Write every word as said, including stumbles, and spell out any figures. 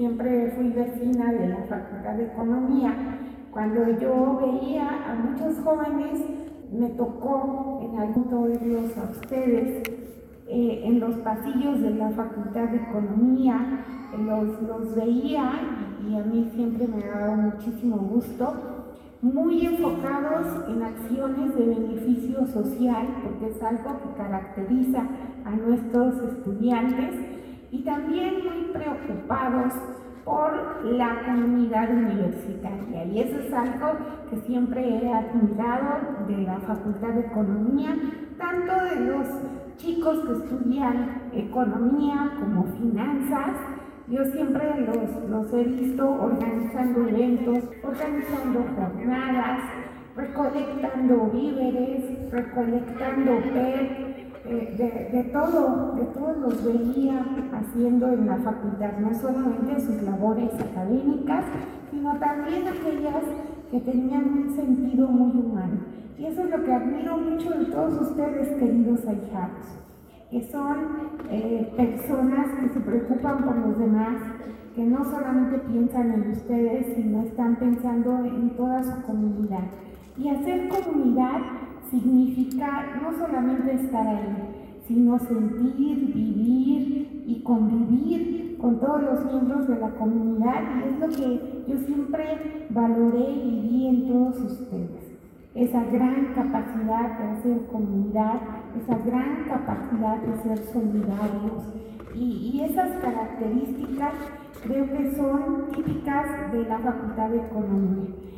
siempre fui vecina de la Facultad de Economía. Cuando yo veía a muchos jóvenes, me tocó en algún oírlos a ustedes eh, en los pasillos de la Facultad de Economía, los, los veía y, y a mí siempre me ha dado muchísimo gusto, muy enfocados en acciones de beneficio social, porque es algo que caracteriza a nuestros estudiantes, y también muy preocupados por la comunidad universitaria, y eso es algo que siempre he admirado de la Facultad de Economía, tanto de los chicos que estudian economía como finanzas. Yo siempre los, los he visto organizando eventos, organizando jornadas, recolectando víveres, recolectando P E T, eh, de, de todo, de todos los veía haciendo en la facultad, no solamente sus labores académicas, sino también aquellas que tenían un sentido muy humano. Y eso es lo que admiro mucho de todos ustedes, queridos ahijados, que son eh, personas que se preocupan por los demás, que no solamente piensan en ustedes, sino están pensando en toda su comunidad. Y hacer comunidad significa no solamente estar ahí, sino sentir, vivir y convivir con todos los miembros de la comunidad, y es lo que yo siempre valoré y vi en todos ustedes. Esa gran capacidad de hacer comunidad, esa gran capacidad de ser solidarios, y, y esas características creo que son típicas de la Facultad de Economía.